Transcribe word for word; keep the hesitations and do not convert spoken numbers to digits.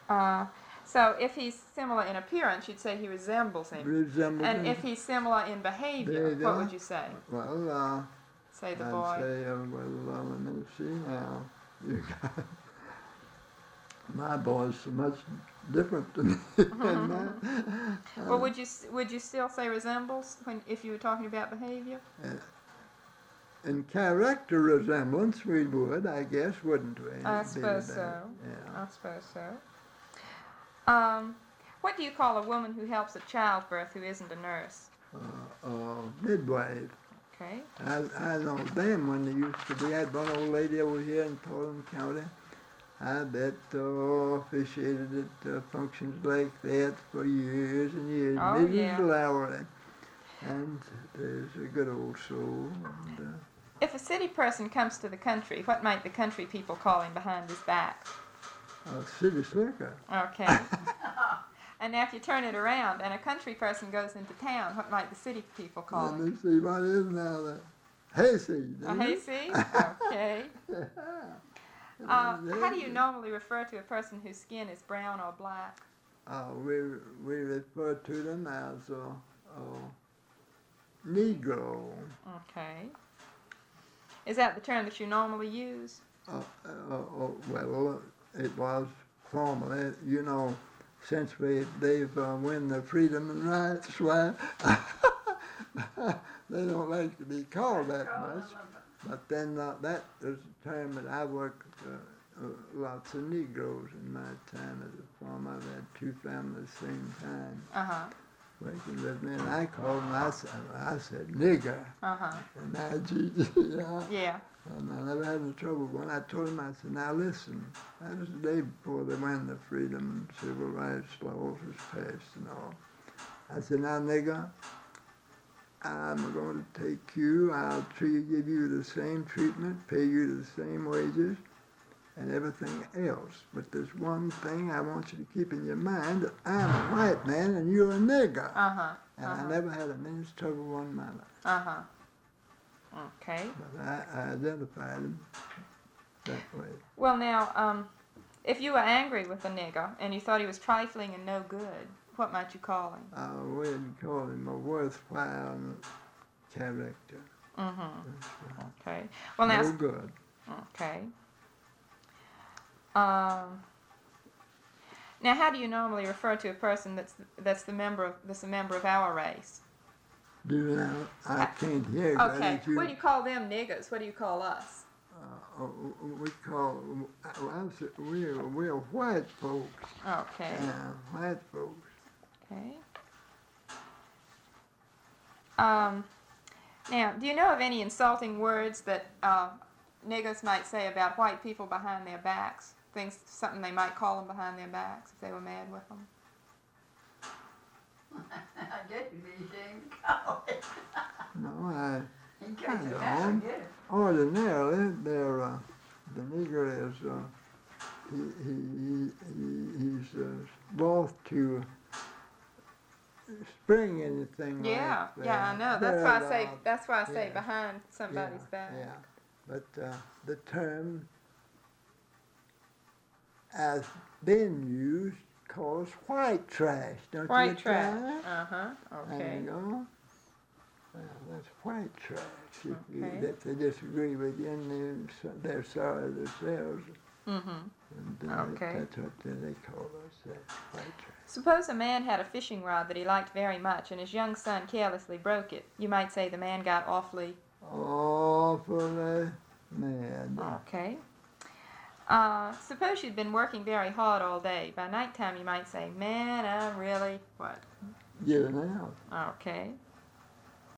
Uh, so if he's similar in appearance, you'd say he resembles him. Resembles and him. if he's similar in behavior, Behavior, what would you say? Well, uh, Say the I'd boy. say, uh, well, uh, let me see now. You got, my boy's so much different than me than that. Well, would you would you still say resembles when if you were talking about behavior? Uh, in character resemblance, we would, I guess, wouldn't we? I Be suppose that, so. Yeah. I suppose so. Um, what do you call a woman who helps at childbirth who isn't a nurse? Uh, uh, midwife. Okay. I, I know them when they used to be. I had one old lady over here in Portland County. I bet uh, officiated at uh, functions like that for years and years. Oh, Missus yeah. Lowry. And there's a good old soul. And, uh, If a city person comes to the country, what might the country people call him behind his back? a city slicker. Okay. And now if you turn it around and a country person goes into town, what might the city people call Let him? me see what is now that hayseed. A hayseed? Okay. Uh, how do you normally refer to a person whose skin is brown or black? Uh, we we refer to them as a, a Negro. Okay. Is that the term that you normally use? Uh, uh, uh, well, it was formerly, you know, since we they've uh, won the freedom and rights, why they don't like to be called that much. But then uh, that is a term that I worked uh, uh, lots of Negroes in my time as a farmer. I've had two families at the same time Uh-huh. working with me, and I called them. I said, I said nigger, Uh-huh. and I G G, yeah. Yeah. And I never had any trouble. When I told him, I said, now listen, that was the day before they won the freedom and civil rights laws was passed and all. I said, now nigger, I'm going to take you, I'll treat, give you the same treatment, pay you the same wages, and everything else. But there's one thing I want you to keep in your mind, that I'm a white man and you're a nigger. Uh-huh. And uh-huh. I never had a minute's trouble one in my life. Uh-huh. Okay. But I, I identified him that way. Well, now, um, if you were angry with a nigger and you thought he was trifling and no good, what might you call him? I wouldn't call him a worthwhile character. Mm-hmm. Okay. Well, now. No good. Okay. Um. Now, how do you normally refer to a person that's that's the member of that's a member of our race? Do now? I can't hear. Okay. You, What do you call them niggers? What do you call us? Uh, we call. I said we're we're white folks. Okay. Yeah, white folks. Okay. Um, now, do you know of any insulting words that uh, niggers might say about white people behind their backs? Things, something they might call them behind their backs if they were mad with them? I guess you didn't call it. No, I. You I can't don't. get it. Ordinarily, they're uh, the nigger is uh, he, he, he he's uh, loth to spring anything Yeah, like yeah, I that. know. That's why I say. But, uh, That's why I say yeah. behind somebody's yeah, back. Yeah, but uh, the term has been used calls white trash, don't White you? trash. Uh huh. There Okay. you go. Well, that's white trash. If, you, Okay. if they disagree with you and they're, they're sorry themselves. Mm-hmm. And, uh, Okay. That's what they call us, that's white trash. Suppose a man had a fishing rod that he liked very much, and his young son carelessly broke it. You might say the man got awfully. Awfully mad. Okay. Uh, suppose you'd been working very hard all day. By nighttime, you might say, "Man, I'm really what?" Giving out. Okay.